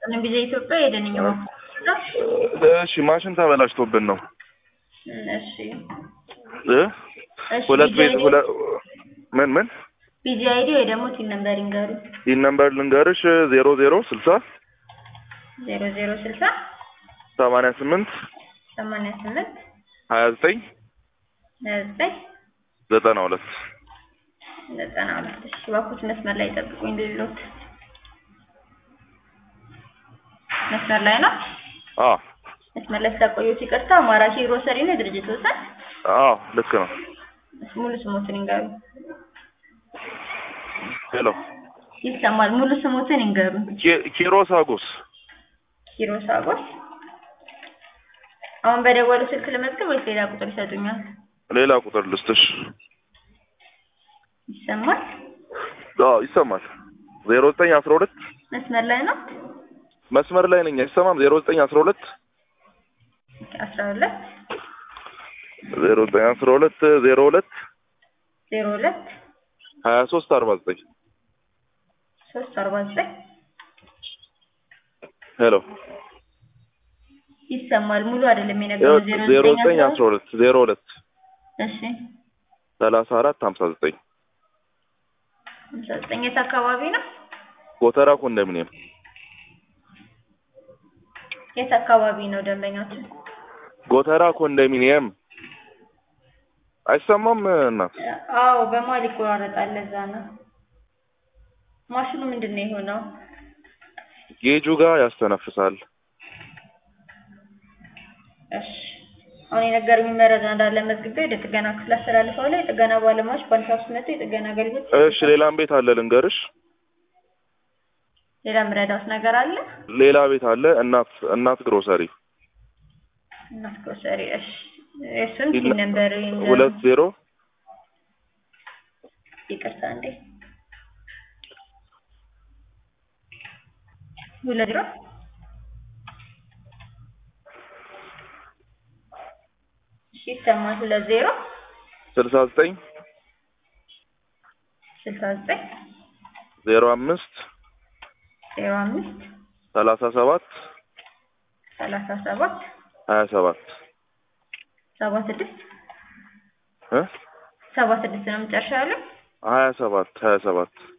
እኔ ቢዜ ኢትዮጵያ ሄደንኛ እሺ ማሽን ተበላሽቶብን ነው። እሺ ሁለት ቤት ምን ቢዚ አይዲ ወይ ደግሞ ቲን ነምበር ይንገሩ። ቲን ነምበር ልንገርሽ 0060 0060 88 88 29 92 እሺ ባኩት መስመር ላይ ጠብቁኝ ልሎት መስመር ላይ ነው። መስመር ላይ ስለቆየሁት ይቅርታ። ማራኪ ግሮሰሪ ነው ድርጅቱ ወሰን? ልክ ነው። ሙሉ ስሞትን ይንገሩ። ሄሎ ይሰማል። ሙሉ ስሞትን ይንገሩ። ኪሮስ አጎስ። ኪሮስ አጎስ። አሁን በደወሉ ስልክ ለመዝገብ ወይስ ሌላ ቁጥር ይሰጡኛል? ሌላ ቁጥር ልስጥሽ። ይሰማል? ይሰማል። 0912 መስመር ላይ ነው። መስመር ላይ ነኝ። አይሰማም? 0912 12 0912 02 2349 349 ሄሎ ይሰማል። ሙሉ አይደለም የነገረው 0912 02 እሺ 34 59 59 የት አካባቢ ነው? ጎተራ ኮንዶሚኒየም። የት አካባቢ ነው ደንበኛችን? ጎተራ ኮንዶሚኒየም። አይሰማም እናት? በማል ይቆራረጣል። ለዛ ነው። ማሽኑ ምንድነው የሆነው? ጌጁ ጋር ያስተነፍሳል። እሺ አሁን የነገሩኝ መረጃ እንዳለ መዝግቤ ወደ ጥገና ክፍል አስተላልፈዋለሁ። የጥገና ባለሙያዎች ባንሳስ መጥተው የጥገና አገልግሎት እሺ ሌላም ቤት አለ ልንገርሽ። ሌላ ምረዳውስ ነገር አለ? ሌላ ቤት አለ እናት ግሮሰሪ። እናት ግሮሰሪ። እሺ እሱን ቲን ነምበር 20 ይቅርታ እንዴ 20 ይሰማል። 20 69 69 05 05 37 37 27 76 76 ነው መጨረሻ ያለው 27